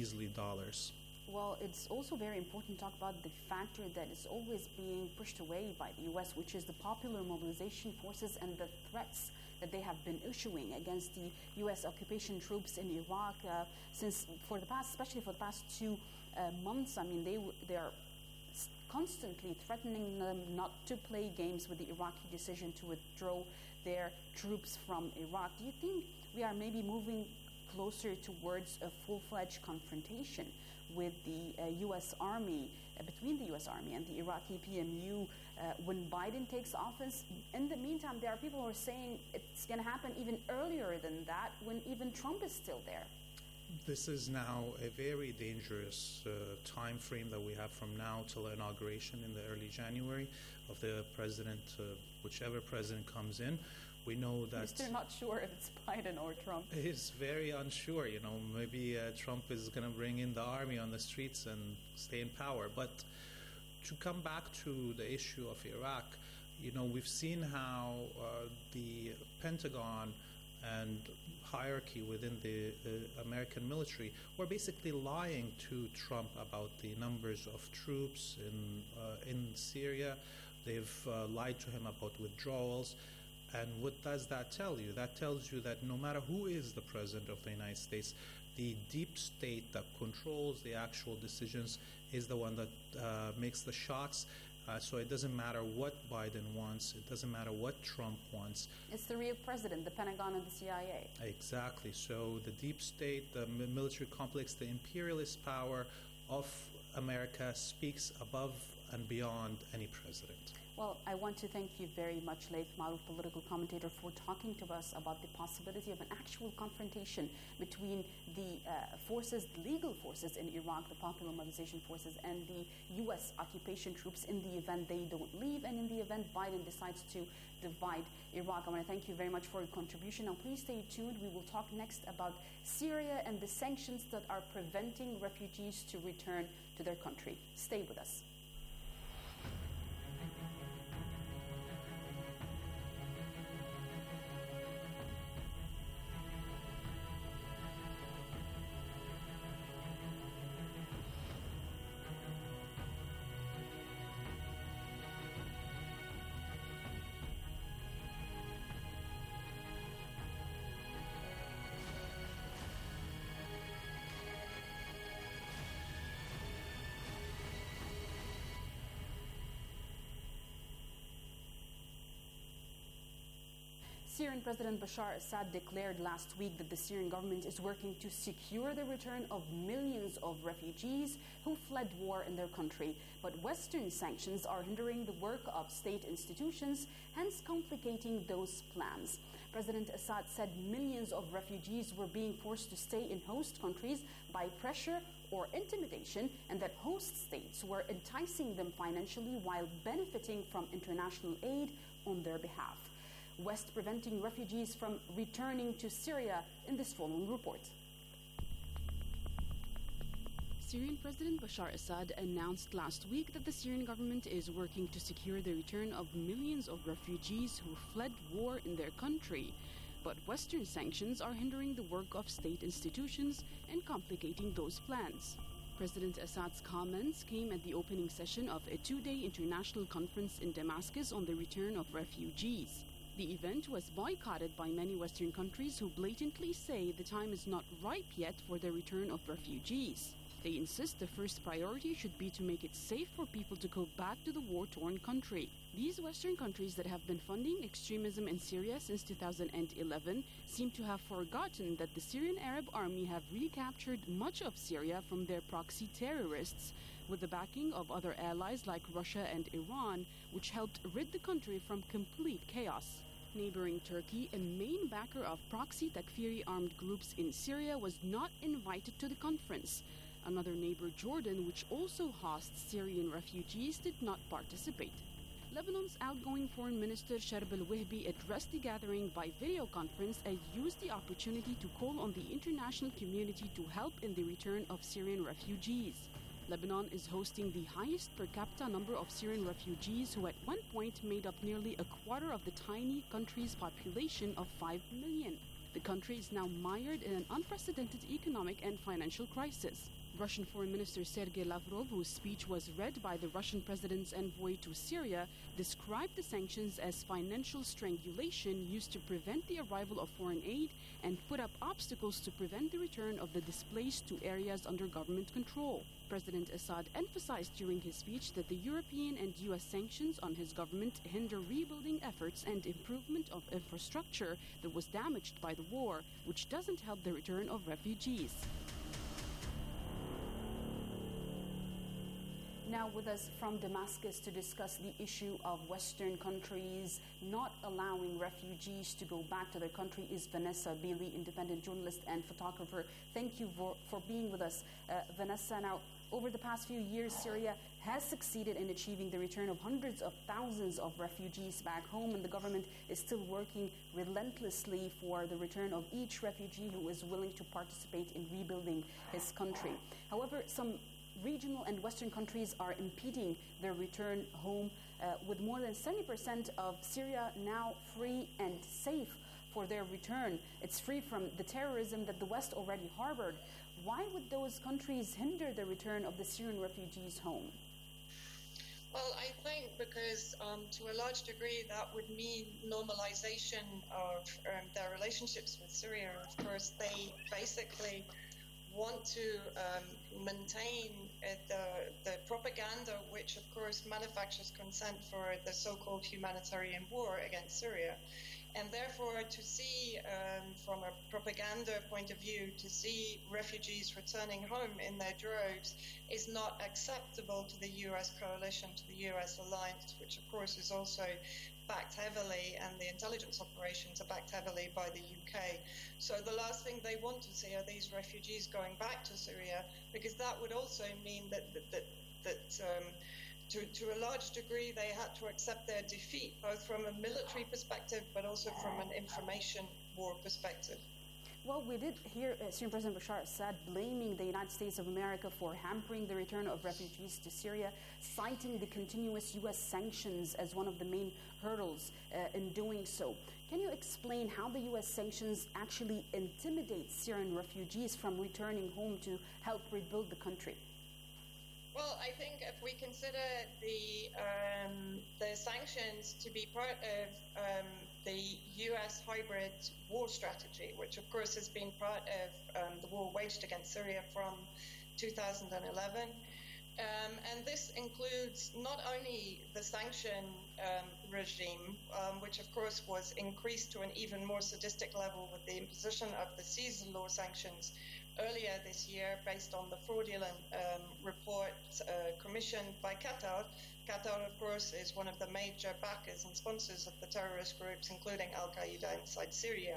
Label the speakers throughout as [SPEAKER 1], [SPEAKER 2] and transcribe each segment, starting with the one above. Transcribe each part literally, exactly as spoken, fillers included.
[SPEAKER 1] measly dollars.
[SPEAKER 2] Well, it's also very important to talk about the factor that is always being pushed away by the U S, which is the popular mobilization forces and the threats that they have been issuing against the U S occupation troops in Iraq uh, since for the past, especially for the past two uh, months. I mean, they they are constantly threatening them not to play games with the Iraqi decision to withdraw their troops from Iraq. Do you think we are maybe moving closer towards a full-fledged confrontation with the uh, U S Army, uh, between the U S Army and the Iraqi P M U uh, when Biden takes office? In the meantime, there are people who are saying it's going to happen even earlier than that, when even Trump is still there.
[SPEAKER 1] This is now a very dangerous uh, time frame that we have from now till inauguration in the early January of the president, uh, whichever president comes in. We know that...
[SPEAKER 2] We're still not sure if it's Biden or Trump.
[SPEAKER 1] It's very unsure. You know, maybe uh, Trump is going to bring in the army on the streets and stay in power. But to come back to the issue of Iraq, you know, we've seen how uh, the Pentagon and hierarchy within the uh, American military were basically lying to Trump about the numbers of troops in uh, in Syria. They've uh, lied to him about withdrawals. And what does that tell you? That tells you that no matter who is the president of the United States, the deep state that controls the actual decisions is the one that uh, makes the shots. Uh, so it doesn't matter what Biden wants. It doesn't matter what Trump wants.
[SPEAKER 2] It's the real president, the Pentagon and the C I A.
[SPEAKER 1] Exactly. So the deep state, the military complex, the imperialist power of America speaks above and beyond any president.
[SPEAKER 2] Well, I want to thank you very much, Laith Maalouf, political commentator, for talking to us about the possibility of an actual confrontation between the uh, forces, the legal forces in Iraq, the Popular Mobilization Forces, and the U S occupation troops in the event they don't leave and in the event Biden decides to divide Iraq. I want to thank you very much for your contribution. Now, please stay tuned. We will talk next about Syria and the sanctions that are preventing refugees to return to their country. Stay with us. Syrian President Bashar Assad declared last week that the Syrian government is working to secure the return of millions of refugees who fled war in their country. But Western sanctions are hindering the work of state institutions, hence complicating those plans. President Assad said millions of refugees were being forced to stay in host countries by pressure or intimidation, and that host states were enticing them financially while benefiting from international aid on their behalf. West preventing refugees from returning to Syria in this following report. Syrian President Bashar Assad announced last week that the Syrian government is working to secure the return of millions of refugees who fled war in their country. But Western sanctions are hindering the work of state institutions and complicating those plans. President Assad's comments came at the opening session of a two-day international conference in Damascus on the return of refugees. The event was boycotted by many Western countries who blatantly say the time is not ripe yet for the return of refugees. They insist the first priority should be to make it safe for people to go back to the war-torn country. These Western countries that have been funding extremism in Syria since two thousand eleven seem to have forgotten that the Syrian Arab Army have recaptured much of Syria from their proxy terrorists, with the backing of other allies like Russia and Iran, which helped rid the country from complete chaos. Neighboring Turkey, a main backer of proxy Takfiri armed groups in Syria, was not invited to the conference. Another neighbor, Jordan, which also hosts Syrian refugees, did not participate. Lebanon's outgoing Foreign Minister Sharb al-Wahbi addressed the gathering by video conference and used the opportunity to call on the international community to help in the return of Syrian refugees. Lebanon is hosting the highest per capita number of Syrian refugees, who at one point made up nearly a quarter of the tiny country's population of five million. The country is now mired in an unprecedented economic and financial crisis. Russian Foreign Minister Sergei Lavrov, whose speech was read by the Russian president's envoy to Syria, described the sanctions as financial strangulation used to prevent the arrival of foreign aid and put up obstacles to prevent the return of the displaced to areas under government control. President Assad emphasized during his speech that the European and U S sanctions on his government hinder rebuilding efforts and improvement of infrastructure that was damaged by the war, which doesn't help the return of refugees. Now with us from Damascus to discuss the issue of Western countries not allowing refugees to go back to their country is Vanessa Bailey, independent journalist and photographer. Thank you for, for being with us, uh, Vanessa. Now, over the past few years, Syria has succeeded in achieving the return of hundreds of thousands of refugees back home, and the government is still working relentlessly for the return of each refugee who is willing to participate in rebuilding his country. However, some regional and Western countries are impeding their return home, uh, with more than seventy percent of Syria now free and safe for their return. It's free from the terrorism that the West already harbored. Why would those countries hinder the return of the Syrian refugees home?
[SPEAKER 3] Well, I think because um, to a large degree that would mean normalization of um, their relationships with Syria. Of course, they basically want to um, maintain uh, the, the propaganda which, of course, manufactures consent for the so-called humanitarian war against Syria. And therefore, to see, um, from a propaganda point of view, to see refugees returning home in their droves is not acceptable to the U S coalition, to the U S alliance, which, of course, is also backed heavily, and the intelligence operations are backed heavily by the U K. So the last thing they want to see are these refugees going back to Syria, because that would also mean that that that, that um, to, to a large degree they had to accept their defeat, both from a military perspective but also from an information war perspective.
[SPEAKER 2] Well, we did hear uh, Syrian President Bashar Assad blaming the United States of America for hampering the return of refugees to Syria, citing the continuous U S sanctions as one of the main hurdles uh, in doing so. Can you explain how the U S sanctions actually intimidate Syrian refugees from returning home to help rebuild the country?
[SPEAKER 3] Well, I think if we consider the um, the sanctions to be part of um, the U S hybrid war strategy, which of course has been part of um, the war waged against Syria from two thousand eleven, um, and this includes not only the sanction um, regime, um, which of course was increased to an even more sadistic level with the imposition of the Caesar law sanctions earlier this year, based on the fraudulent um, report uh, commissioned by Qatar. Qatar, of course, is one of the major backers and sponsors of the terrorist groups, including Al-Qaeda inside Syria.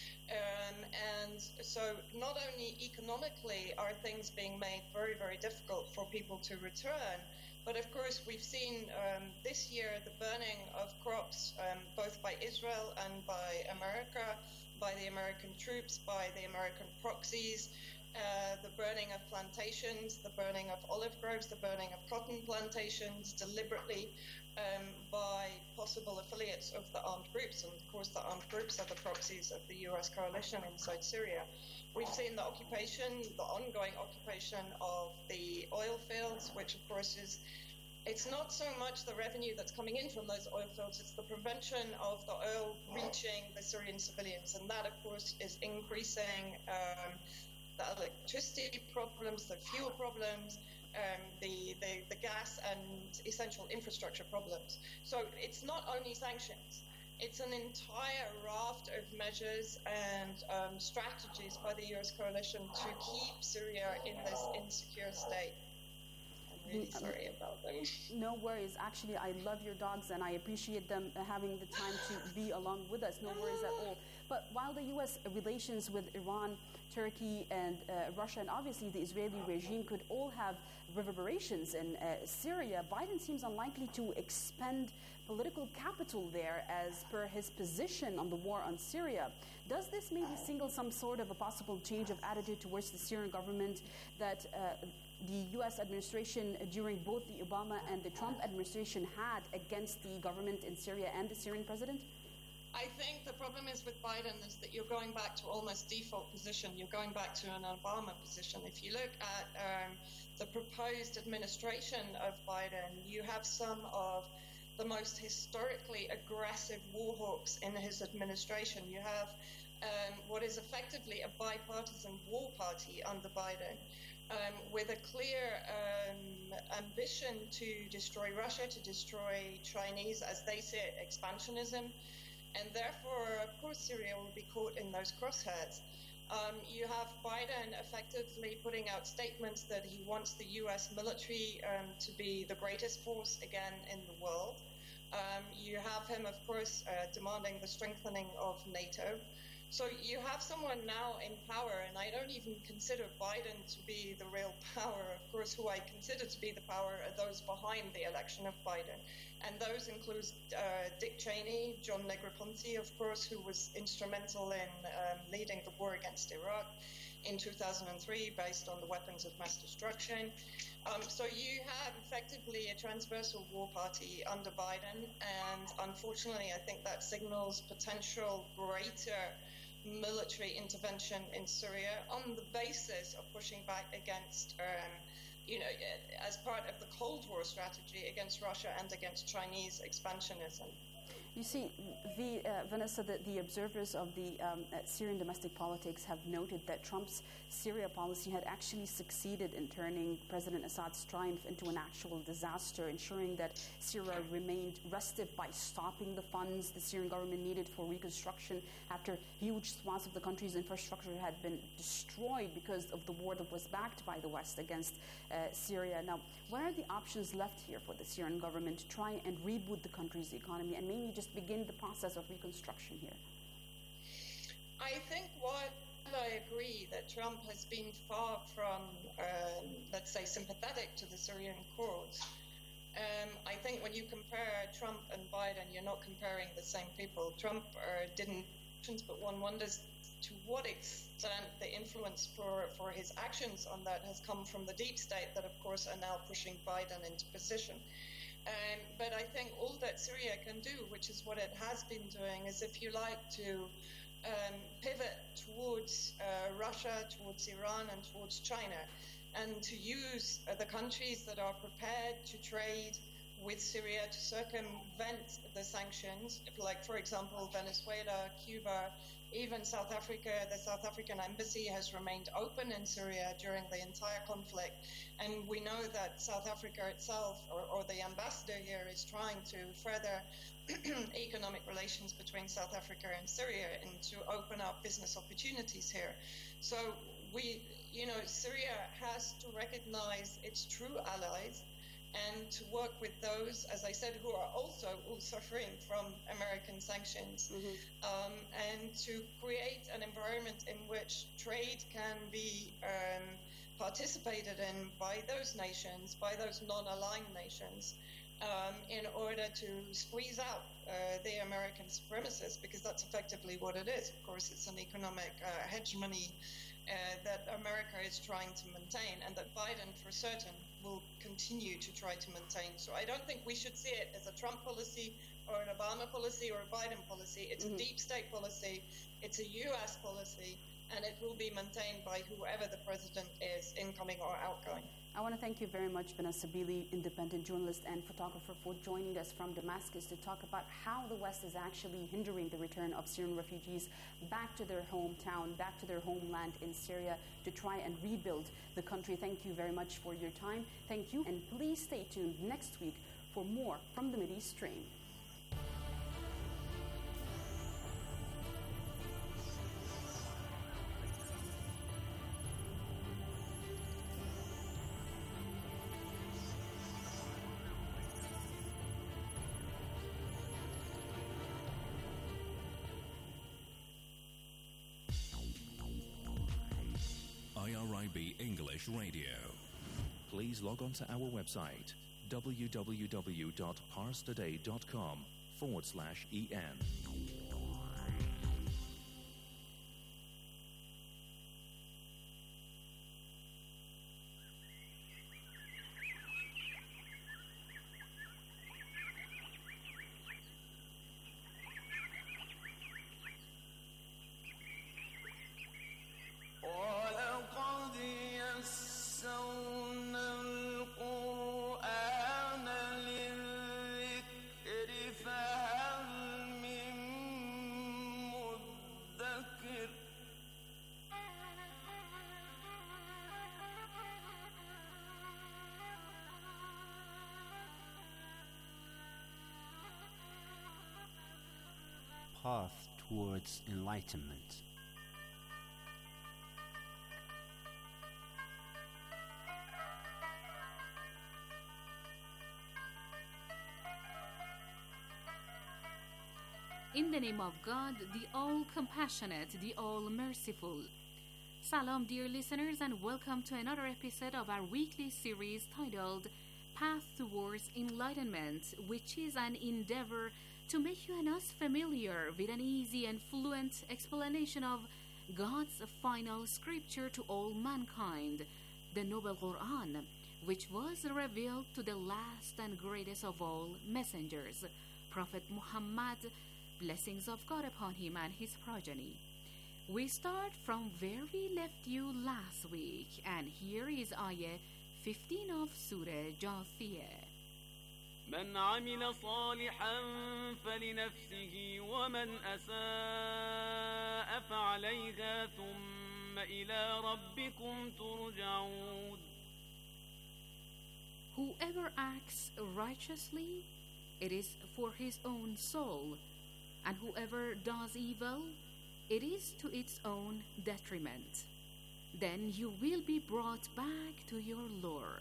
[SPEAKER 3] Um, and so not only economically are things being made very, very difficult for people to return, but of course we've seen um, this year the burning of crops, um, both by Israel and by America, by the American troops, by the American proxies, uh, the burning of plantations, the burning of olive groves, the burning of cotton plantations deliberately um, by possible affiliates of the armed groups. And of course the armed groups are the proxies of the U S coalition inside Syria. We've seen the occupation, the ongoing occupation of the oil fields, which of course is it's not so much the revenue that's coming in from those oil fields, it's the prevention of the oil reaching the Syrian civilians. And that, of course, is increasing um, the electricity problems, the fuel problems, um, the, the, the gas and essential infrastructure problems. So it's not only sanctions, it's an entire raft of measures and um, strategies by the U S coalition to keep Syria in this insecure state. Really sorry about them.
[SPEAKER 2] No worries. Actually, I love your dogs and I appreciate them having the time to be along with us. No worries at all. But while the U S relations with Iran, Turkey, and uh, Russia, and obviously the Israeli regime could all have reverberations in uh, Syria, Biden seems unlikely to expend political capital there as per his position on the war on Syria. Does this maybe signal some sort of a possible change of attitude towards the Syrian government that uh, the U S administration during both the Obama and the Trump administration had against the government in Syria and the Syrian president?
[SPEAKER 3] I think the problem is with Biden is that you're going back to almost default position. You're going back to an Obama position. If you look at um, the proposed administration of Biden, you have some of the most historically aggressive war hawks in his administration. You have um, what is effectively a bipartisan war party under Biden, um, with a clear um, ambition to destroy Russia, to destroy Chinese, as they see it, expansionism. And therefore, of course, Syria will be caught in those crosshairs. Um, you have Biden effectively putting out statements that he wants the U S military um, to be the greatest force again in the world. Um, you have him, of course, uh, demanding the strengthening of NATO. So you have someone now in power, and I don't even consider Biden to be the real power. Of course, who I consider to be the power are those behind the election of Biden. And those include uh, Dick Cheney, John Negroponte, of course, who was instrumental in um, leading the war against Iraq in two thousand three based on the weapons of mass destruction. Um, so you have effectively a transversal war party under Biden, and unfortunately I think that signals potential greater military intervention in Syria on the basis of pushing back against, um, you know, as part of the Cold War strategy against Russia and against Chinese expansionism.
[SPEAKER 2] You see, the, uh, Vanessa, the, the observers of the um, uh, Syrian domestic politics have noted that Trump's Syria policy had actually succeeded in turning President Assad's triumph into an actual disaster, ensuring that Syria remained restive by stopping the funds the Syrian government needed for reconstruction after huge swaths of the country's infrastructure had been destroyed because of the war that was backed by the West against uh, Syria. Now, what are the options left here for the Syrian government to try and reboot the country's economy and maybe just begin the process of reconstruction here?
[SPEAKER 3] I think what I agree that Trump has been far from, um, let's say, sympathetic to the Syrian cause. Um, I think when you compare Trump and Biden, you're not comparing the same people. Trump uh, didn't, but one wonders to what extent the influence for, for his actions on that has come from the deep state that, of course, are now pushing Biden into position. Um, but I think all that Syria can do, which is what it has been doing, is, if you like, to um, pivot towards uh, Russia, towards Iran, and towards China, and to use uh, the countries that are prepared to trade with Syria to circumvent the sanctions, like, for example, Venezuela, Cuba, even South Africa. The South African embassy has remained open in Syria during the entire conflict. And we know that South Africa itself, or, or the ambassador here, is trying to further economic relations between South Africa and Syria and to open up business opportunities here. So we, you know, Syria has to recognize its true allies and to work with those, as I said, who are also all suffering from American sanctions, mm-hmm. um, and to create an environment in which trade can be um, participated in by those nations, by those non-aligned nations, um, in order to squeeze out uh, the American supremacists, because that's effectively what it is. Of course, it's an economic uh, hegemony uh, that America is trying to maintain, and that Biden, for certain, will continue to try to maintain. So I don't think we should see it as a Trump policy or an Obama policy or a Biden policy. It's mm-hmm. a deep state policy. It's a U S policy, and it will be maintained by whoever the president is, incoming or outgoing.
[SPEAKER 2] I want to thank you very much, Vanessa Bili, independent journalist and photographer, for joining us from Damascus to talk about how the West is actually hindering the return of Syrian refugees back to their hometown, back to their homeland in Syria, to try and rebuild the country. Thank you very much for your time. Thank you, and please stay tuned next week for more from the Mideast Stream.
[SPEAKER 4] I R I B English Radio. Please log on to our website, www.parstoday.com forward slash EN.
[SPEAKER 5] path towards enlightenment.
[SPEAKER 6] In the name of God, the all-compassionate, the all-merciful. Salam, dear listeners, and welcome to another episode of our weekly series titled Path Towards Enlightenment, which is an endeavor to make you and us familiar with an easy and fluent explanation of God's final scripture to all mankind, the Noble Quran, which was revealed to the last and greatest of all messengers, Prophet Muhammad, blessings of God upon him and his progeny. We start from where we left you last week, and here is Ayah fifteen of Surah Jathiyah.
[SPEAKER 7] من عمل صالحا فلنفسه ومن أساء فعليها ثم إلى ربكم ترجعون.
[SPEAKER 6] Whoever acts righteously, it is for his own soul, and whoever does evil, it is to its own detriment. Then you will be brought back to your Lord.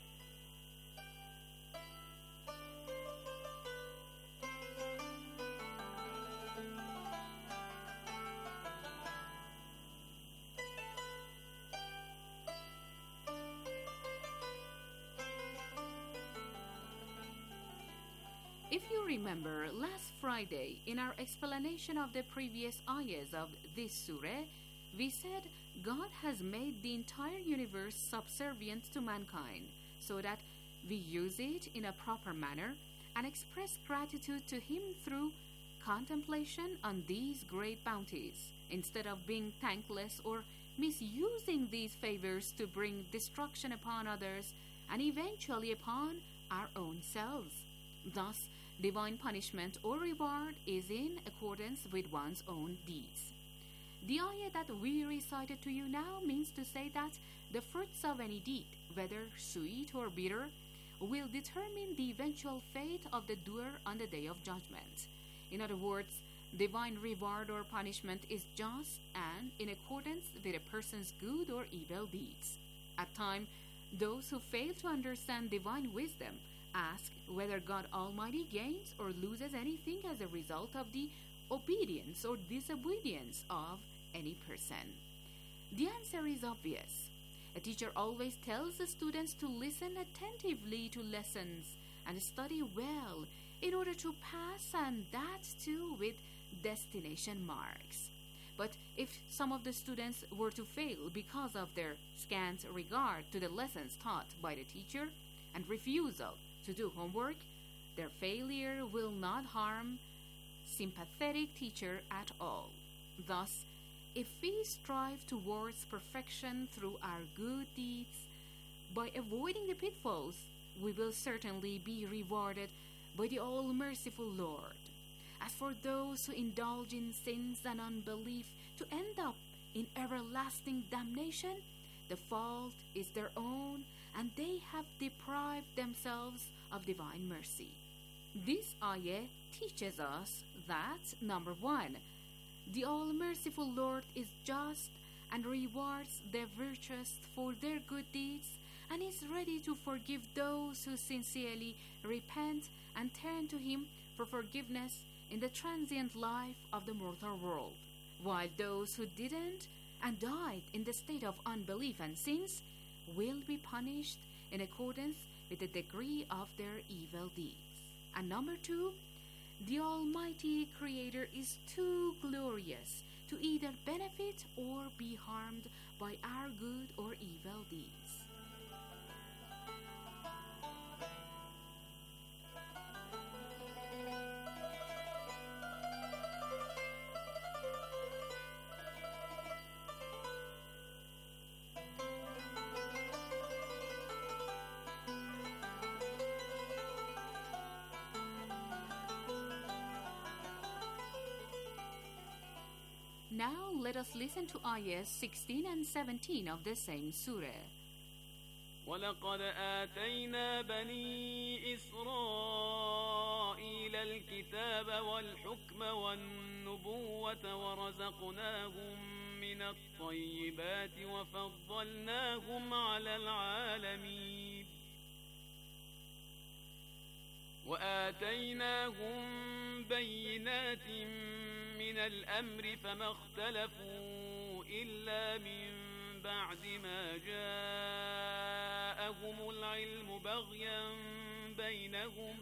[SPEAKER 6] If you remember, last Friday, in our explanation of the previous ayahs of this surah, we said God has made the entire universe subservient to mankind, so that we use it in a proper manner and express gratitude to Him through contemplation on these great bounties, instead of being thankless or misusing these favors to bring destruction upon others and eventually upon our own selves. Thus, divine punishment or reward is in accordance with one's own deeds. The ayah that we recited to you now means to say that the fruits of any deed, whether sweet or bitter, will determine the eventual fate of the doer on the day of judgment. In other words, divine reward or punishment is just and in accordance with a person's good or evil deeds. At times, those who fail to understand divine wisdom ask whether God Almighty gains or loses anything as a result of the obedience or disobedience of any person. The answer is obvious. A teacher always tells the students to listen attentively to lessons and study well in order to pass, and that too with destination marks. But if some of the students were to fail because of their scant regard to the lessons taught by the teacher and refusal to do homework, their failure will not harm sympathetic teacher at all. Thus, if we strive towards perfection through our good deeds, by avoiding the pitfalls, we will certainly be rewarded by the all-merciful Lord. As for those who indulge in sins and unbelief to end up in everlasting damnation, the fault is their own, and they have deprived themselves of divine mercy. This ayah teaches us that, number one, the all-merciful Lord is just and rewards the virtuous for their good deeds, and is ready to forgive those who sincerely repent and turn to Him for forgiveness in the transient life of the mortal world, while those who didn't and died in the state of unbelief and sins will be punished in accordance with the degree of their evil deeds. And number two, the Almighty Creator is too glorious to either benefit or be harmed by our good or evil deeds. Now let us listen to ayahs sixteen and seventeen of the same surah.
[SPEAKER 7] ولقد آتينا بني إسرائيل إسرائيل الكتاب والحكم والنبوة ورزقناهم من الطيبات وفضلناهم على العالمين وآتيناهم بينات من الأمر فما اختلفوا إلا من بعد ما جاءهم العلم بغيا بينهم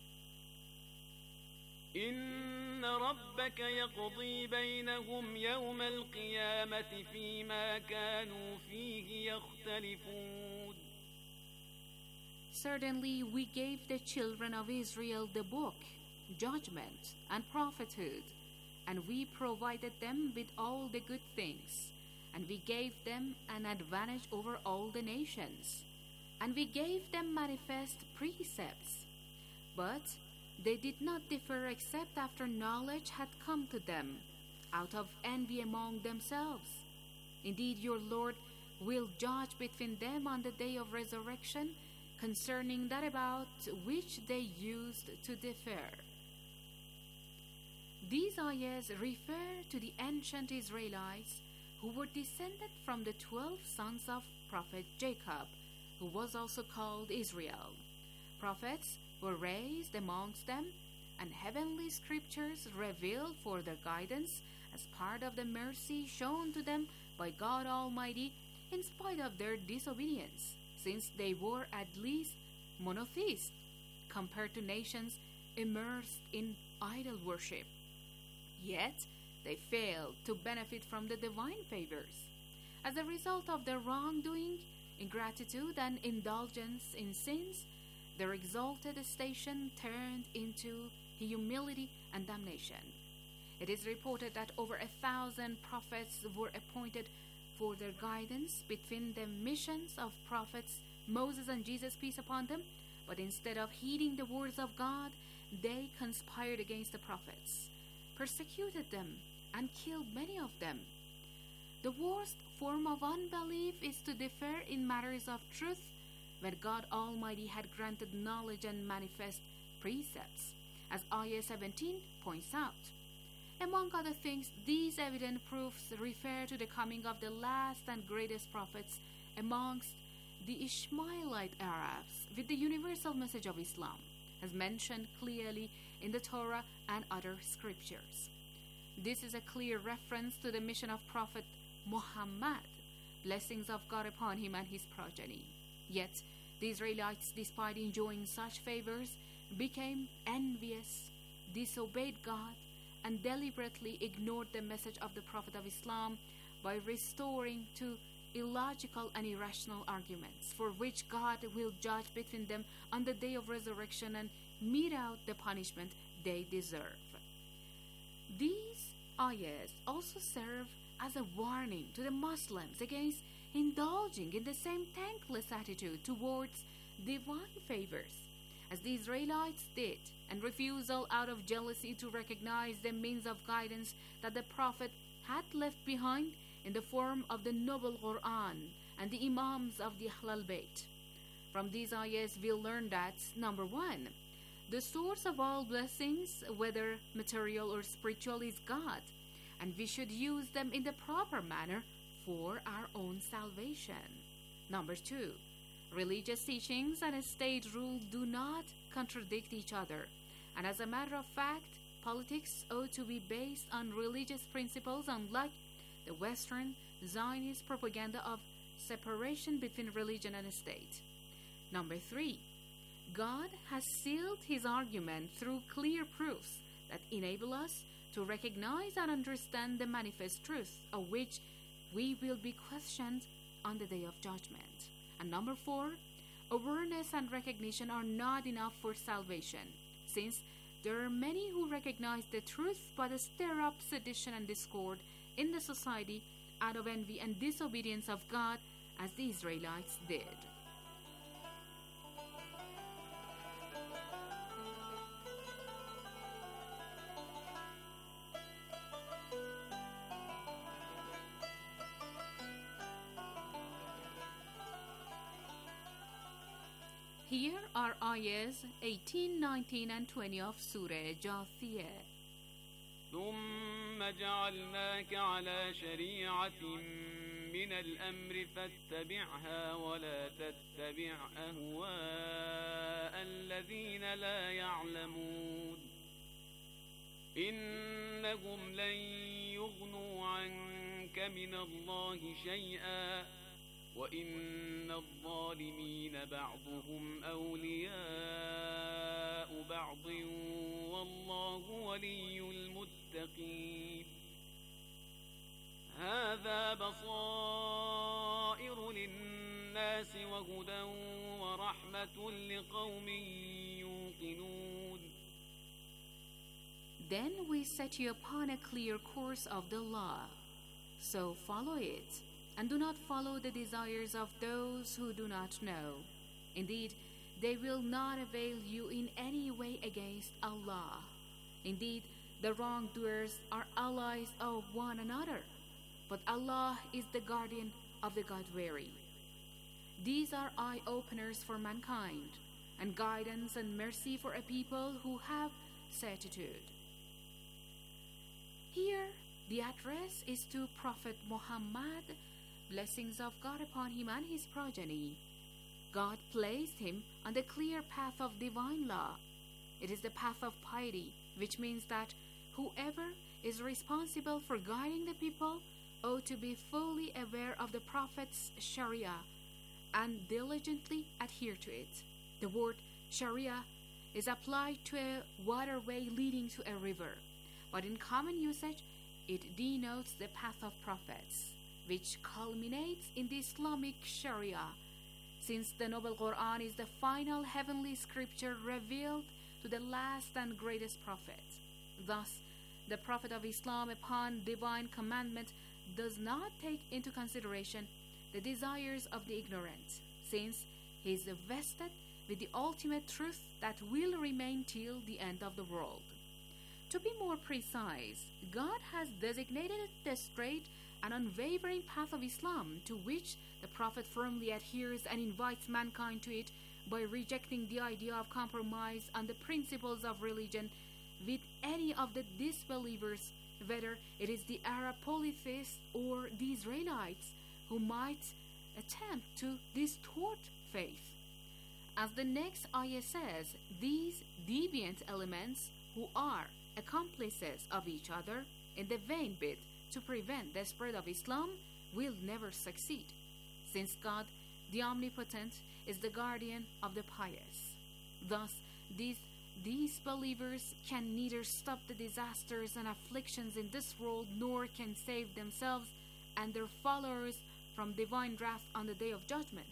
[SPEAKER 7] إن ربك يقضي بينهم يوم القيامة فيما كانوا فيه يختلفون.
[SPEAKER 6] Certainly we gave the children of Israel the book, judgment, and prophethood, and we provided them with all the good things, and we gave them an advantage over all the nations, and we gave them manifest precepts. But they did not differ except after knowledge had come to them, out of envy among themselves. Indeed, your Lord will judge between them on the day of resurrection concerning that about which they used to differ. These ayahs refer to the ancient Israelites who were descended from the twelve sons of Prophet Jacob, who was also called Israel. Prophets were raised amongst them, and heavenly scriptures revealed for their guidance as part of the mercy shown to them by God Almighty in spite of their disobedience, since they were at least monotheists compared to nations immersed in idol worship. Yet they failed to benefit from the divine favors. As a result of their wrongdoing, ingratitude, and indulgence in sins, their exalted station turned into humility and damnation. It is reported that over a thousand prophets were appointed for their guidance between the missions of prophets Moses and Jesus, peace upon them, but instead of heeding the words of God, they conspired against the prophets, persecuted them, and killed many of them. The worst form of unbelief is to differ in matters of truth when God Almighty had granted knowledge and manifest precepts, as Ayah seventeen points out. Among other things, these evident proofs refer to the coming of the last and greatest prophets amongst the Ishmaelite Arabs with the universal message of Islam, as mentioned clearly in the Torah and other scriptures. This is a clear reference to the mission of Prophet Muhammad, blessings of God upon him and his progeny. Yet the Israelites, despite enjoying such favors, became envious, disobeyed God, and deliberately ignored the message of the Prophet of Islam by restoring to illogical and irrational arguments, for which God will judge between them on the day of resurrection and mete out the punishment they deserve. These ayahs also serve as a warning to the Muslims against indulging in the same thankless attitude towards divine favors, as the Israelites did, and refusal out of jealousy to recognize the means of guidance that the Prophet had left behind in the form of the noble Quran and the Imams of the Ahlul Bayt. From these ayahs we learn that, number one, the source of all blessings, whether material or spiritual, is God, and we should use them in the proper manner for our own salvation. Number two, religious teachings and state rule do not contradict each other, and as a matter of fact, politics ought to be based on religious principles, unlike the Western Zionist propaganda of separation between religion and state. Number three, God has sealed his argument through clear proofs that enable us to recognize and understand the manifest truth of which we will be questioned on the day of judgment. And number four, awareness and recognition are not enough for salvation, since there are many who recognize the truth but stir up sedition and discord in the society out of envy and disobedience of God, as the Israelites did. Here are ayahs eighteen, nineteen, and twenty of Surah Jathiyah.
[SPEAKER 7] ثم جعلناك على شريعة من الأمر فاتبعها ولا تتبع أهواء الذين لا يعلمون إنهم لن يغنوا عنك من الله شيئا وإن الظالمين بعضهم أولياء بعض والله ولي المتقين هذا بصائر للناس وهدى ورحمة لقوم يوقنون.
[SPEAKER 6] Then we set you upon a clear course of the law, so follow it, and do not follow the desires of those who do not know. Indeed, they will not avail you in any way against Allah. Indeed, the wrongdoers are allies of one another, but Allah is the guardian of the God-weary. These are eye-openers for mankind, and guidance and mercy for a people who have certitude. Here, the address is to Prophet Muhammad, blessings of God upon him and his progeny. God placed him on the clear path of divine law. It is the path of piety, which means that whoever is responsible for guiding the people ought to be fully aware of the Prophet's Sharia and diligently adhere to it. The word Sharia is applied to a waterway leading to a river, but in common usage it denotes the path of prophets, which culminates in the Islamic Sharia, since the Noble Quran is the final heavenly scripture revealed to the last and greatest prophet. Thus, the Prophet of Islam, upon divine commandment, does not take into consideration the desires of the ignorant, since he is vested with the ultimate truth that will remain till the end of the world. To be more precise, God has designated the straight and unwavering path of Islam, to which the Prophet firmly adheres and invites mankind to it by rejecting the idea of compromise on the principles of religion with any of the disbelievers, whether it is the Arab polytheists or the Israelites who might attempt to distort faith. As the next ayah says, these deviant elements, who are accomplices of each other in the vain bid to prevent the spread of Islam, will never succeed, since God, the Omnipotent, is the guardian of the pious. Thus, these These believers can neither stop the disasters and afflictions in this world, nor can save themselves and their followers from divine wrath on the day of judgment.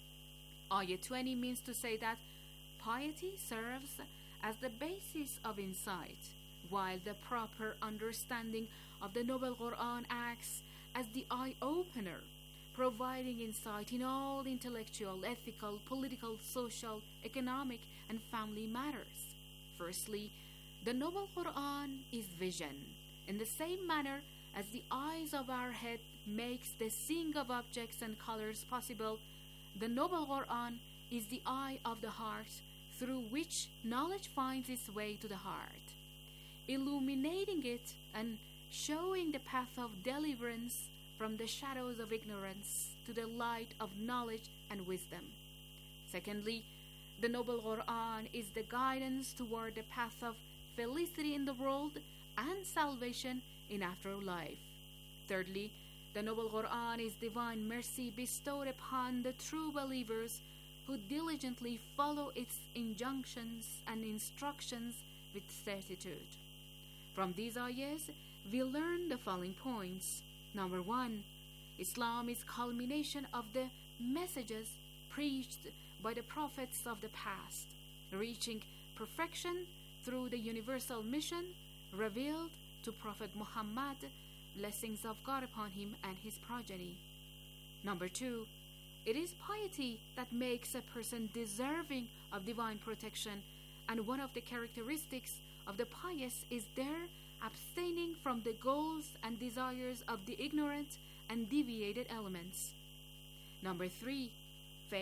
[SPEAKER 6] Ayah twenty means to say that piety serves as the basis of insight, while the proper understanding of the Noble Quran acts as the eye-opener, providing insight in all intellectual, ethical, political, social, economic, and family matters. Firstly, the Noble Quran is vision, in the same manner as the eyes of our head makes the seeing of objects and colors possible. The Noble Quran is the eye of the heart, through which knowledge finds its way to the heart, illuminating it and showing the path of deliverance from the shadows of ignorance to the light of knowledge and wisdom. Secondly, the Noble Quran is the guidance toward the path of felicity in the world and salvation in afterlife. Thirdly, the Noble Quran is divine mercy bestowed upon the true believers who diligently follow its injunctions and instructions with certitude. From these ayahs, we learn the following points. Number one, Islam is culmination of the messages preached by the prophets of the past, reaching perfection through the universal mission revealed to Prophet Muhammad, blessings of God upon him and his progeny. Number two, it is piety that makes a person deserving of divine protection, and one of the characteristics of the pious is their abstaining from the goals and desires of the ignorant and deviated elements. Number three, faith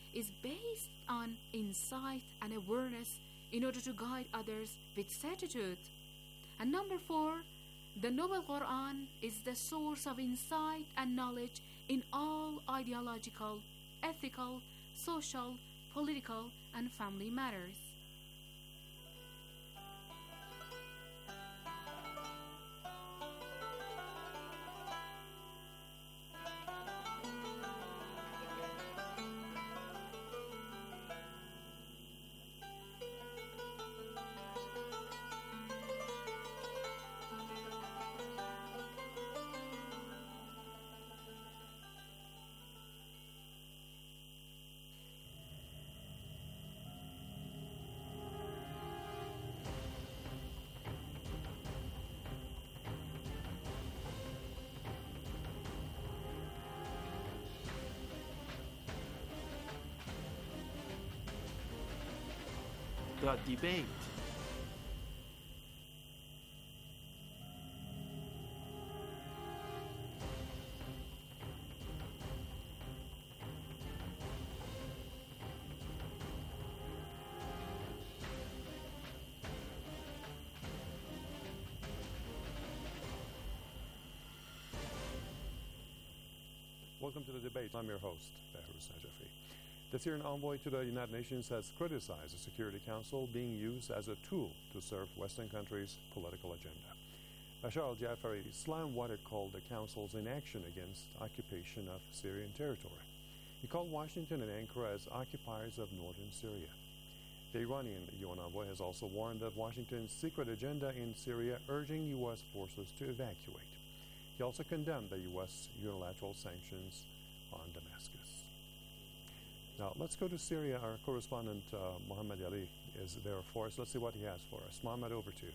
[SPEAKER 6] is based on insight and awareness in order to guide others with certitude. And number four, the Noble Quran is the source of insight and knowledge in all ideological, ethical, social, political, and family matters.
[SPEAKER 8] The debate.
[SPEAKER 9] Welcome to the debate. I'm your host, Behruz Najafi. The Syrian envoy to the United Nations has criticized the Security Council being used as a tool to serve Western countries' political agenda. Bashar al-Jafari slammed what it called the Council's inaction against occupation of Syrian territory. He called Washington and Ankara as occupiers of northern Syria. The Iranian U N envoy has also warned of Washington's secret agenda in Syria, urging U S forces to evacuate. He also condemned the U S unilateral sanctions on Damascus. Now, let's go to Syria. Our correspondent, uh, Mohammed Ali, is there for us. Let's see what he has for us. Mohammed, over to you.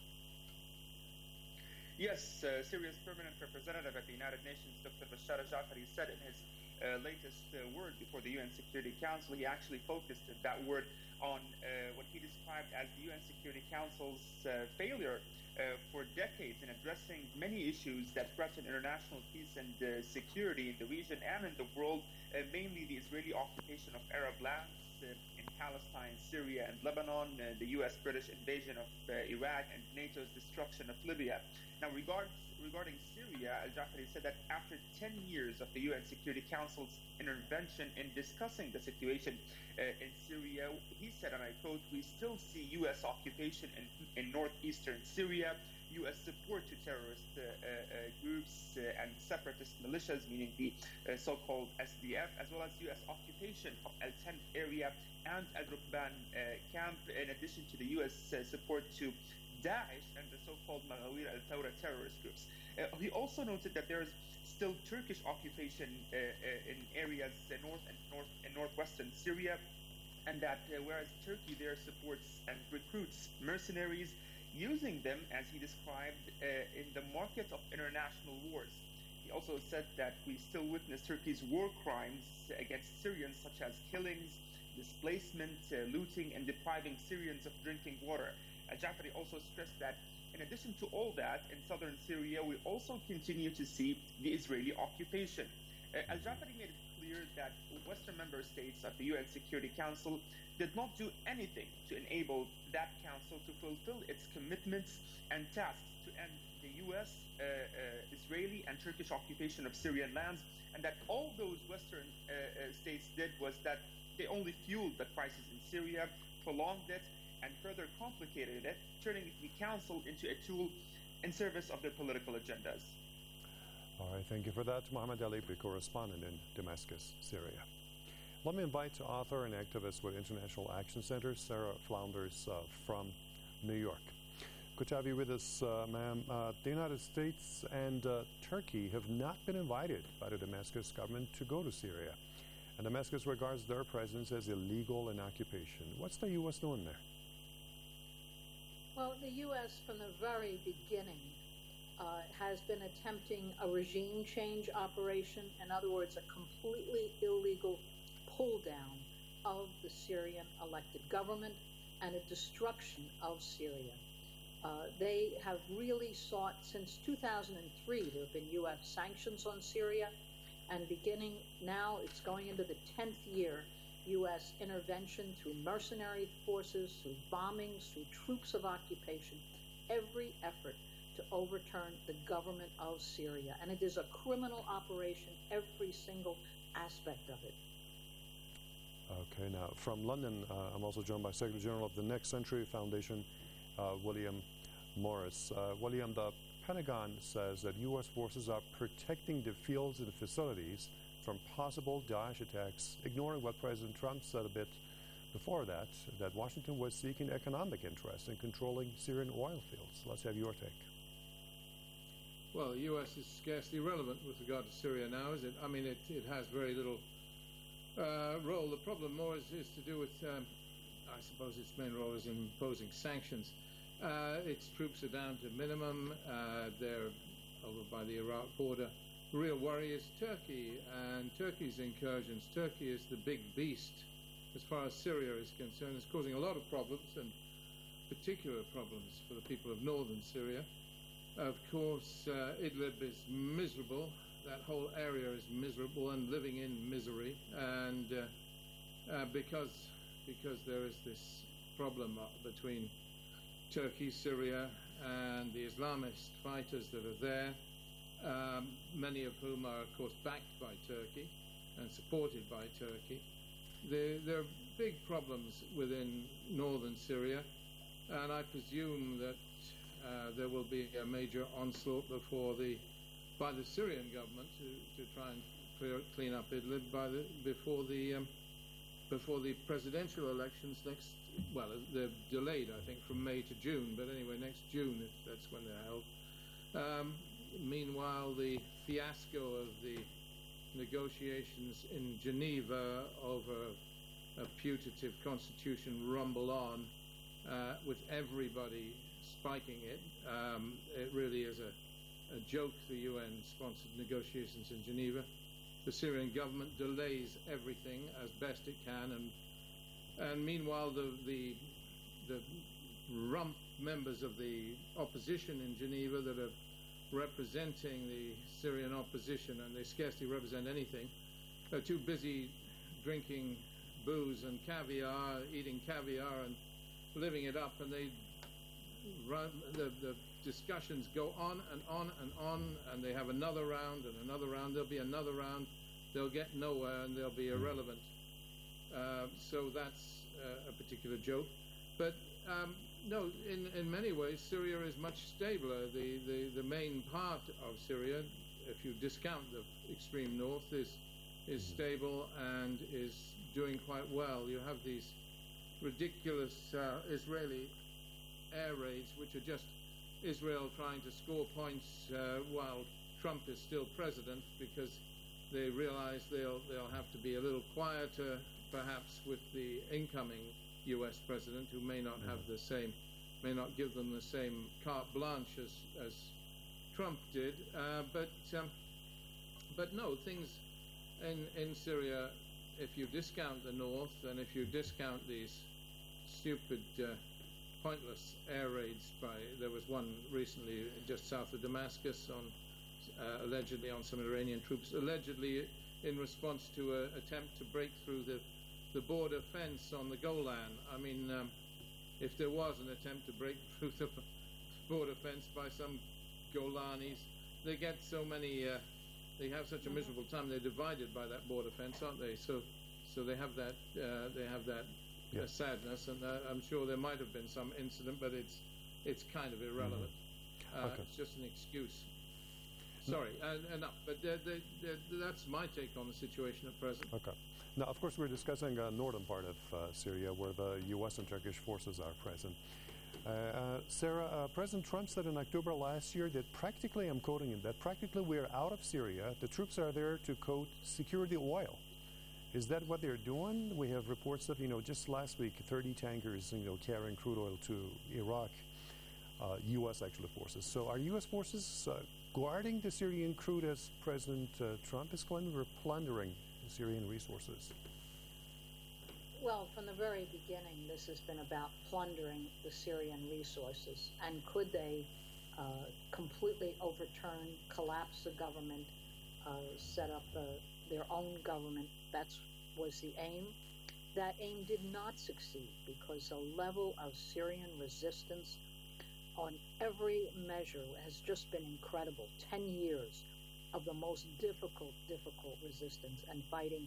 [SPEAKER 10] Yes, uh, Syria's permanent representative at the United Nations, Doctor Bashar al-Jafari, said in his uh, latest uh, word before the U N Security Council, he actually focused that word on uh, what he described as the U N Security Council's uh, failure uh, for decades in addressing many issues that threaten international peace and uh, security in the region and in the world, uh, mainly the Israeli occupation of Arab lands uh, in Palestine, Syria, and Lebanon, uh, the U S-British invasion of uh, Iraq, and NATO's destruction of Libya. Now, regards, regarding Syria, al-Jafari said that after ten years of the U N Security Council's intervention in discussing the situation uh, in Syria, he said, and I quote, "We still see U S occupation in, in northeastern Syria, U S support to terrorist uh, uh, groups uh, and separatist militias, meaning the uh, so-called S D F, as well as U S occupation of Al Tanf area and Al Rukban uh, camp, in addition to the U S uh, support to Daesh and the so-called Maghawir al-Thawra terrorist groups." Uh, he also noted that there is still Turkish occupation uh, uh, in areas uh, north and north and northwestern Syria, and that uh, whereas Turkey there supports and recruits mercenaries, using them, as he described, uh, in the market of international wars. He also said that we still witness Turkey's war crimes against Syrians, such as killings, displacement, uh, looting, and depriving Syrians of drinking water. Al-Jafari also stressed that in addition to all that, in southern Syria, we also continue to see the Israeli occupation. Uh, Al-Jafari made it clear that Western member states of the U N Security Council did not do anything to enable that council to fulfill its commitments and tasks to end the U S, uh, uh, Israeli, and Turkish occupation of Syrian lands, and that all those Western uh, uh, states did was that they only fueled the crisis in Syria, prolonged it, and further complicated it, turning the council into a tool in service of their political agendas.
[SPEAKER 9] All right, thank you for that, Mohammed Ali, correspondent in Damascus, Syria. Let me invite author and activist with International Action Center, Sarah Flounders uh, from New York. Good to have you with us, uh, ma'am. Uh, the United States and uh, Turkey have not been invited by the Damascus government to go to Syria, and Damascus regards their presence as illegal in occupation. What's the U S doing there?
[SPEAKER 11] Well, the U S from the very beginning uh, has been attempting a regime change operation. In other words, a completely illegal pull down of the Syrian elected government and a destruction of Syria. Uh, they have really sought, since two thousand three, there have been U S sanctions on Syria, and beginning now, it's going into the tenth year, U S intervention through mercenary forces, through bombings, through troops of occupation, every effort to overturn the government of Syria. And it is a criminal operation, every single aspect of it.
[SPEAKER 9] Okay, now from London, uh, I'm also joined by Secretary General of the Next Century Foundation, uh, William Morris. Uh, William, the Pentagon says that U S forces are protecting the fields and facilities from possible Daesh attacks, ignoring what President Trump said a bit before that, that Washington was seeking economic interest in controlling Syrian oil fields. Let's have your take.
[SPEAKER 12] Well, the U S is scarcely relevant with regard to Syria now, is it? I mean, it, it has very little uh, role. The problem more is, is to do with, um, I suppose its main role is in imposing sanctions. Uh, its troops are down to minimum. Uh, they're over by the Iraq border. The real worry is Turkey and Turkey's incursions. Turkey is the big beast as far as Syria is concerned. It's causing a lot of problems, and particular problems for the people of northern Syria. Of course, uh, Idlib is miserable. That whole area is miserable and living in misery. And uh, uh, because because there is this problem between Turkey, Syria, and the Islamist fighters that are there, um, many of whom are, of course, backed by Turkey and supported by Turkey. There, there are big problems within northern Syria, and I presume that uh, there will be a major onslaught before the, by the Syrian government to, to try and clear, clean up Idlib by the, before the um, before the presidential elections next. Well, they're delayed, I think, from May to June, but anyway, next June, that's when they're held. Um, meanwhile, the fiasco of the negotiations in Geneva over a putative constitution rumble on, uh, with everybody spiking it. Um, it really is a, a joke, the U N-sponsored negotiations in Geneva. The Syrian government delays everything as best it can, and And meanwhile, the, the the rump members of the opposition in Geneva that are representing the Syrian opposition, and they scarcely represent anything, are too busy drinking booze and caviar, eating caviar and living it up, and they run, the, the discussions go on and on and on, and they have another round and another round. There'll be another round. They'll get nowhere, and they'll be irrelevant. Uh, so that's uh, a particular joke. But um, no, in, in many ways, Syria is much stabler. The, the, the main part of Syria, if you discount the extreme north, is, is stable and is doing quite well. You have these ridiculous uh, Israeli air raids, which are just Israel trying to score points uh, while Trump is still president, because they realize they'll, they'll have to be a little quieter, perhaps, with the incoming U S president, who may not have the same, may not give them the same carte blanche as, as Trump did. Uh, but um, but no, things in, in Syria, if you discount the north, and if you discount these stupid, uh, pointless air raids by, there was one recently just south of Damascus, on uh, allegedly on some Iranian troops, allegedly in response to an attempt to break through the the border fence on the Golan. I mean, um, if there was an attempt to break through the border fence by some Golanis, they get so many, uh, they have such a miserable time. They're divided by that border fence, aren't they? So, so they have that, uh, they have that yeah. uh, sadness, and uh, I'm sure there might have been some incident, but it's, it's kind of irrelevant. Mm-hmm. uh,
[SPEAKER 9] okay.
[SPEAKER 12] It's just an excuse. Sorry, uh, enough. But they're, they're, they're, that's my take on the situation at present.
[SPEAKER 9] Okay. Now, of course, we're discussing the uh, northern part of uh, Syria, where the U S and Turkish forces are present. Uh, uh, Sarah, uh, President Trump said in October last year that practically, I'm quoting him, that practically we're out of Syria. The troops are there to, quote, secure the oil. Is that what they're doing? We have reports of, you know, just last week, thirty tankers, you know, carrying crude oil to Iraq, uh, U S actually forces. So are U S forces uh, guarding the Syrian crude, as President uh, Trump is claiming, or plundering Syrian resources?
[SPEAKER 11] Well, from the very beginning, this has been about plundering the Syrian resources. And could they uh, completely overturn, collapse the government, uh, set up uh, their own government? That was the aim. That aim did not succeed because the level of Syrian resistance on every measure has just been incredible. Ten years of the most difficult, difficult resistance and fighting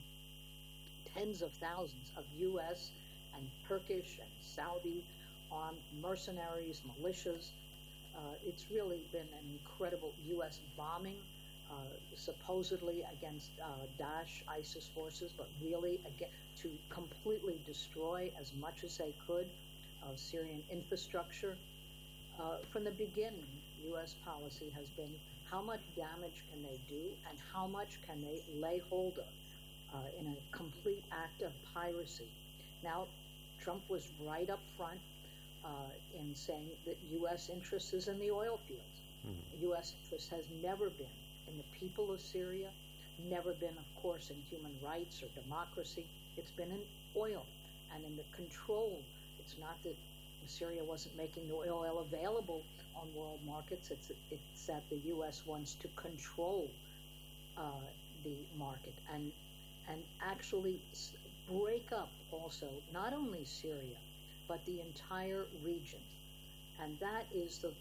[SPEAKER 11] tens of thousands of U S and Turkish and Saudi armed mercenaries, militias. Uh, it's really been an incredible U S bombing, uh, supposedly against uh, Daesh, ISIS forces, but really again, to completely destroy as much as they could of Syrian infrastructure. Uh, from the beginning, U S policy has been how much damage can they do and how much can they lay hold of uh, in a complete act of piracy. Now, Trump was right up front uh, in saying that U S interest is in the oil fields. Mm-hmm. U S interest has never been in the people of Syria, never been, of course, in human rights or democracy. It's been in oil and in the control. It's not that Syria wasn't making the oil available on world markets. It's, it's that the U S wants to control uh, the market and and actually break up also not only Syria, but the entire region. And that is the,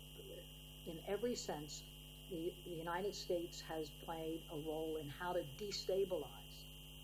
[SPEAKER 11] in every sense, the, the United States has played a role in how to destabilize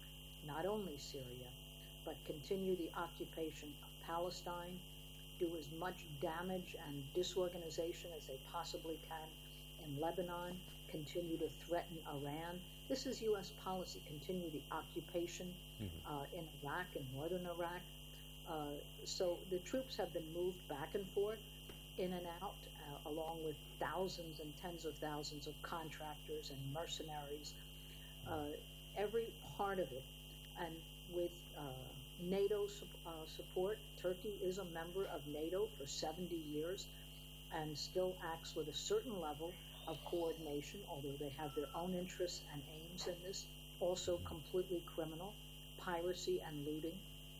[SPEAKER 11] not only Syria, but continue the occupation of Palestine, do as much damage and disorganization as they possibly can in Lebanon, continue to threaten Iran. This is U S policy, continue the occupation mm-hmm. uh, in Iraq and northern Iraq. Uh, so the troops have been moved back and forth, in and out, uh, along with thousands and tens of thousands of contractors and mercenaries, uh, every part of it. And with uh, NATO su- uh, support, Turkey is a member of NATO for seventy years and still acts with a certain level of coordination, although they have their own interests and aims in this, also completely criminal, piracy and looting.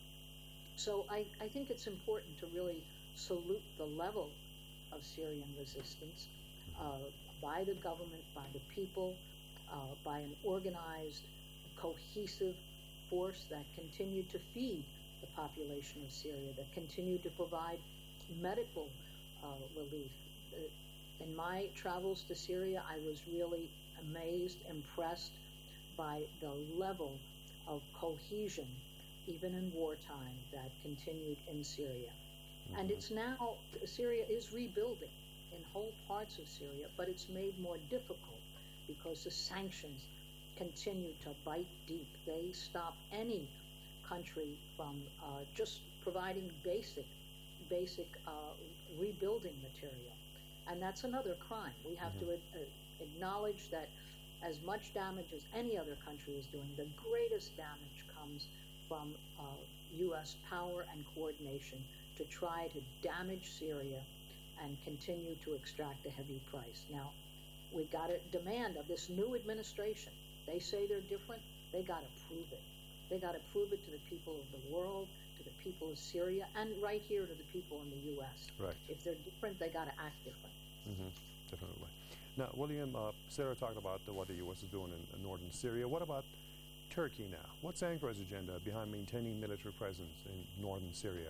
[SPEAKER 11] So I, I think it's important to really salute the level of Syrian resistance uh, by the government, by the people, uh, by an organized, cohesive force that continued to feed the population of Syria, that continued to provide medical uh, relief. In my travels to Syria, I was really amazed, impressed by the level of cohesion, even in wartime, that continued in Syria. Mm-hmm. And it's now, Syria is rebuilding in whole parts of Syria, but it's made more difficult because the sanctions continue to bite deep. They stop any country from uh, just providing basic, basic uh, rebuilding material. And that's another crime. We have mm-hmm. to uh, acknowledge that as much damage as any other country is doing, the greatest damage comes from uh, U S power and coordination to try to damage Syria and continue to extract a heavy price. Now, we got to demand of this new administration. They say they're different. They got to prove it. They got to prove it to the people of the world, to the people of Syria, and right here to the people in the U S.
[SPEAKER 9] Right.
[SPEAKER 11] If they're different, they got to act different.
[SPEAKER 9] Mm-hmm. Definitely. Now, William, uh, Sarah talked about uh, what the U S is doing in, in northern Syria. What about Turkey now? What's Ankar's agenda behind maintaining military presence in northern Syria?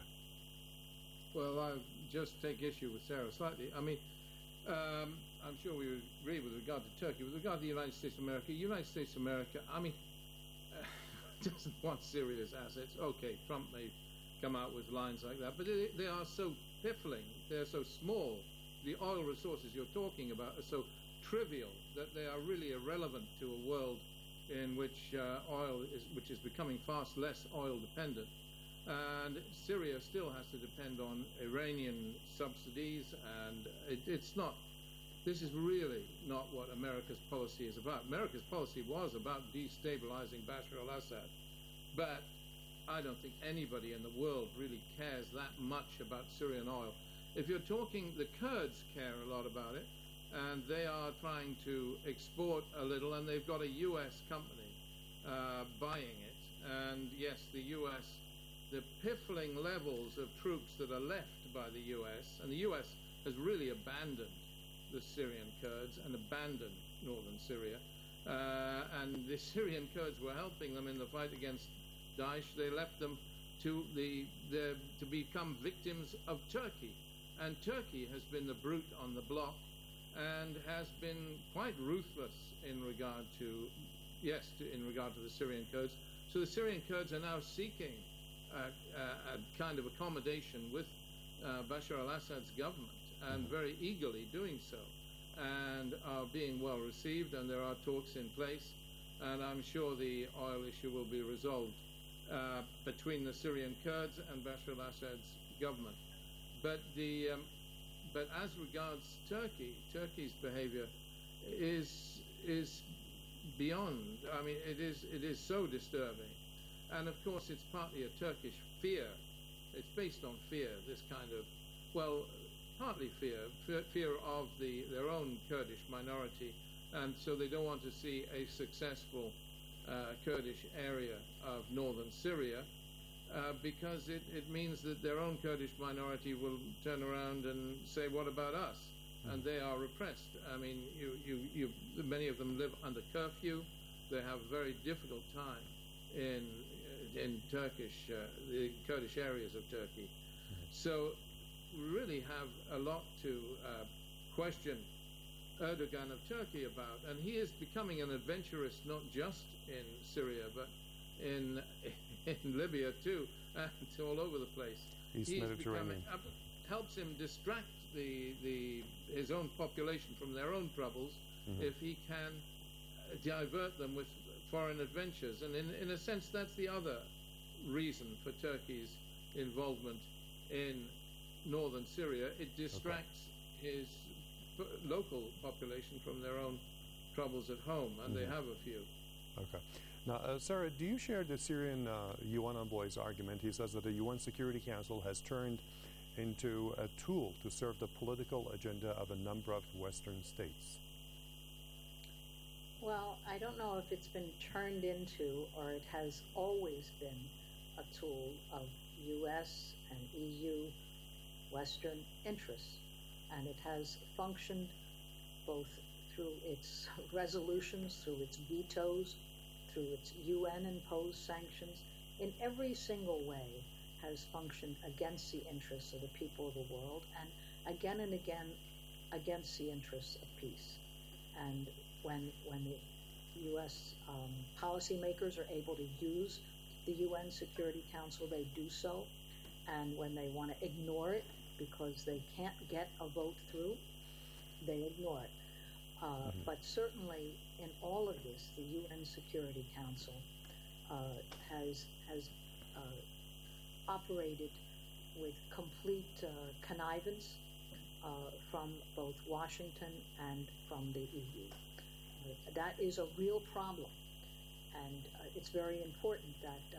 [SPEAKER 12] Well, I just take issue with Sarah slightly. I mean, um, I'm sure we would agree with regard to Turkey. With regard to the United States of America, United States of America, I mean, uh, doesn't want Syria's assets. Okay, Trump may come out with lines like that, but they, they are so piffling, they're so small. The oil resources you're talking about are so trivial that they are really irrelevant to a world in which uh, oil is, which is becoming fast less oil dependent. And Syria still has to depend on Iranian subsidies, and it, it's not, this is really not what America's policy is about. America's policy was about destabilizing Bashar al-Assad, but I don't think anybody in the world really cares that much about Syrian oil. If you're talking, the Kurds care a lot about it, and they are trying to export a little, and they've got a U S company uh, buying it. And yes, the U S, the piffling levels of troops that are left by the U S, and the U S has really abandoned the Syrian Kurds and abandoned northern Syria. Uh, and the Syrian Kurds were helping them in the fight against Daesh. They left them to the, the to become victims of Turkey. And Turkey has been the brute on the block and has been quite ruthless in regard to, yes, to, in regard to the Syrian Kurds. So the Syrian Kurds are now seeking uh, uh, a kind of accommodation with uh, Bashar al-Assad's government, and very eagerly doing so, and are being well received, and there are talks in place, and I'm sure the oil issue will be resolved uh, between the Syrian Kurds and Bashar al-Assad's government. But the um, but as regards Turkey, Turkey's behavior is is beyond. I mean, it is it is so disturbing, and of course, it's partly a Turkish fear. It's based on fear. This kind of, well, partly fear, fear, fear of the their own Kurdish minority, and so they don't want to see a successful uh, Kurdish area of northern Syria. Uh, because it, it means that their own Kurdish minority will turn around and say, what about us? Mm. And they are repressed. I mean, you, you, you, many of them live under curfew. They have a very difficult time in, in Turkish, uh, the Kurdish areas of Turkey. Mm. So we really have a lot to uh, question Erdogan of Turkey about. And he is becoming an adventurist, not just in Syria, but in in Libya too, and all over the place.
[SPEAKER 9] East
[SPEAKER 12] He's
[SPEAKER 9] Mediterranean.
[SPEAKER 12] Becoming, uh, helps him distract the the his own population from their own troubles mm-hmm. if he can uh, divert them with foreign adventures. And in in a sense, that's the other reason for Turkey's involvement in northern Syria. It distracts okay. his p- local population from their own troubles at home, and mm-hmm. they have a few.
[SPEAKER 9] Okay. Now, uh, Sarah, do you share the Syrian uh, U N envoy's argument? He says that the U N Security Council has turned into a tool to serve the political agenda of a number of Western states.
[SPEAKER 11] Well, I don't know if it's been turned into, or it has always been a tool of U S and E U Western interests, and it has functioned both through its resolutions, through its vetoes, through its U N-imposed sanctions, in every single way has functioned against the interests of the people of the world, and again and again against the interests of peace. And when when the U S um, policymakers are able to use the U N Security Council, they do so. And when they want to ignore it because they can't get a vote through, they ignore it. Uh, mm-hmm. But certainly in all of this, the U N Security Council uh, has has uh, operated with complete uh, connivance uh, from both Washington and from the E U. Uh, that is a real problem, and uh, it's very important that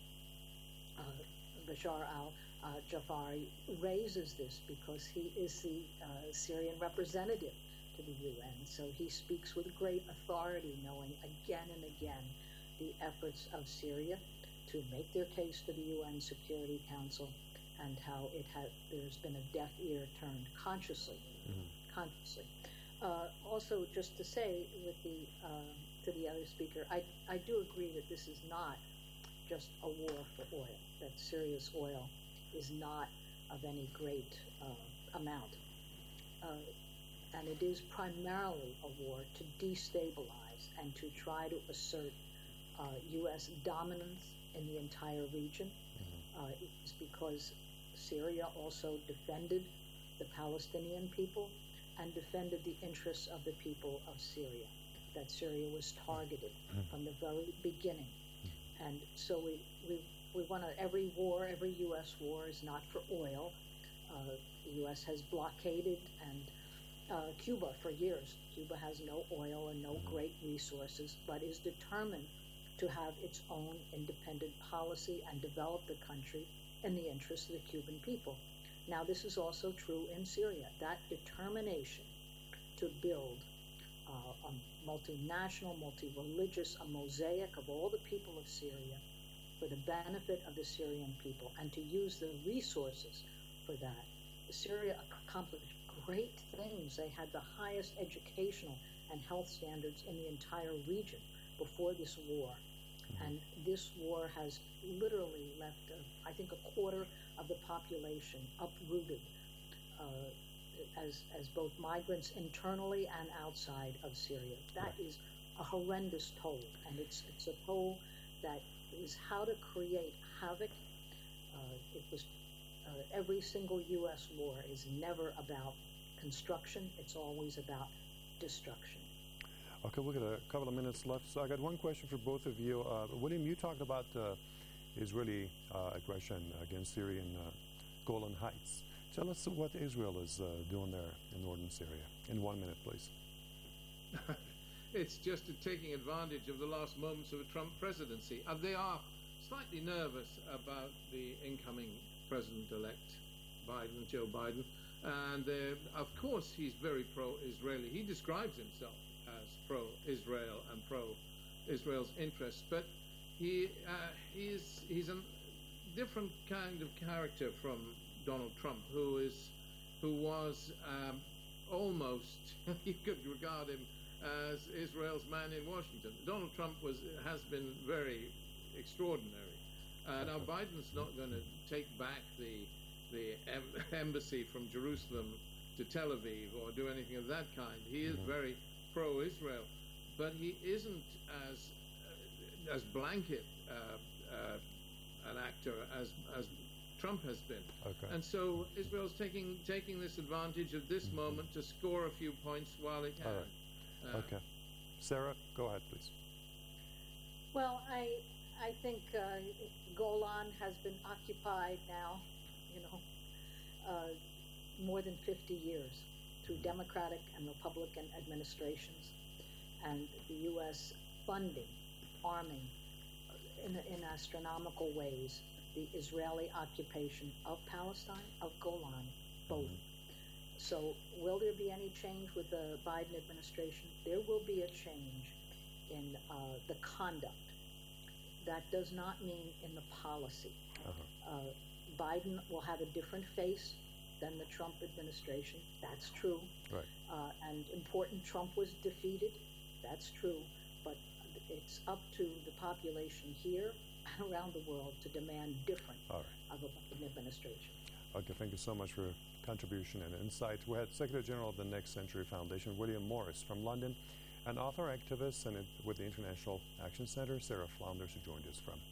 [SPEAKER 11] uh, uh, Bashar al-Jafari raises this, because he is the uh, Syrian representative to the U N. So he speaks with great authority, knowing again and again the efforts of Syria to make their case to the U N Security Council, and how it has there's been a deaf ear turned consciously, mm-hmm. consciously. Uh, also, just to say with the uh, to the other speaker, I I do agree that this is not just a war for oil. That Syria's oil is not of any great uh, amount. Uh, And it is primarily a war to destabilize and to try to assert uh, U S dominance in the entire region. Mm-hmm. Uh, it's because Syria also defended the Palestinian people and defended the interests of the people of Syria, that Syria was targeted mm-hmm. from the very beginning. Mm-hmm. And so we, we, we want to, every war, every U S war is not for oil. Uh, the U S has blockaded and Uh, Cuba for years. Cuba has no oil and no great resources, but is determined to have its own independent policy and develop the country in the interest of the Cuban people. Now, this is also true in Syria. That determination to build uh, a multinational, multi-religious, a mosaic of all the people of Syria for the benefit of the Syrian people, and to use the resources for that. Syria accomplished great things. They had the highest educational and health standards in the entire region before this war. Mm-hmm. And this war has literally left, a, I I think, a quarter of the population uprooted uh, as, as both migrants internally and outside of Syria. That is a horrendous toll, and it's, it's a toll that is how to create havoc. Uh, it was uh, every single U S war is never about construction, it's always about destruction.
[SPEAKER 9] Okay, we've got a couple of minutes left, so I got one question for both of you. Uh, William, you talked about uh, Israeli uh, aggression against Syrian uh, Golan Heights. Tell us what Israel is uh, doing there in northern Syria. In one minute, please.
[SPEAKER 12] It's just taking advantage of the last moments of a Trump presidency. And they are slightly nervous about the incoming president-elect, Biden, Joe Biden. And uh, of course, he's very pro-Israeli. He describes himself as pro-Israel and pro-Israel's interests. But he uh, he's he's a different kind of character from Donald Trump, who is who was um, almost you could regard him as Israel's man in Washington. Donald Trump was has been very extraordinary. Uh, now Biden's not going to take back the the em- embassy from Jerusalem to Tel Aviv or do anything of that kind. He is mm-hmm. very pro-Israel, but he isn't as uh, as blanket uh, uh, an actor as as Trump has been.
[SPEAKER 9] Okay.
[SPEAKER 12] And so Israel's taking taking this advantage of this mm-hmm. moment to score a few points while it can.
[SPEAKER 9] All right. Uh, okay. Sarah, go ahead, please.
[SPEAKER 11] Well, I I think uh, Golan has been occupied now, you know, uh, more than fifty years through Democratic and Republican administrations, and the U S funding, arming in, in astronomical ways the Israeli occupation of Palestine, of Golan, both. Mm-hmm. So will there be any change with the Biden administration? There will be a change in uh, the conduct. That does not mean in the policy. Uh-huh. Uh, Biden will have a different face than the Trump administration. That's true.
[SPEAKER 9] Right.
[SPEAKER 11] Uh, and important, Trump was defeated. That's true. But it's up to the population here and around the world to demand different
[SPEAKER 9] All right.
[SPEAKER 11] of an administration.
[SPEAKER 9] Okay, thank you so much for your contribution and insight. We had Secretary General of the Next Century Foundation, William Morris from London, and author, activist, and with the International Action Center, Sarah Flounders, who joined us from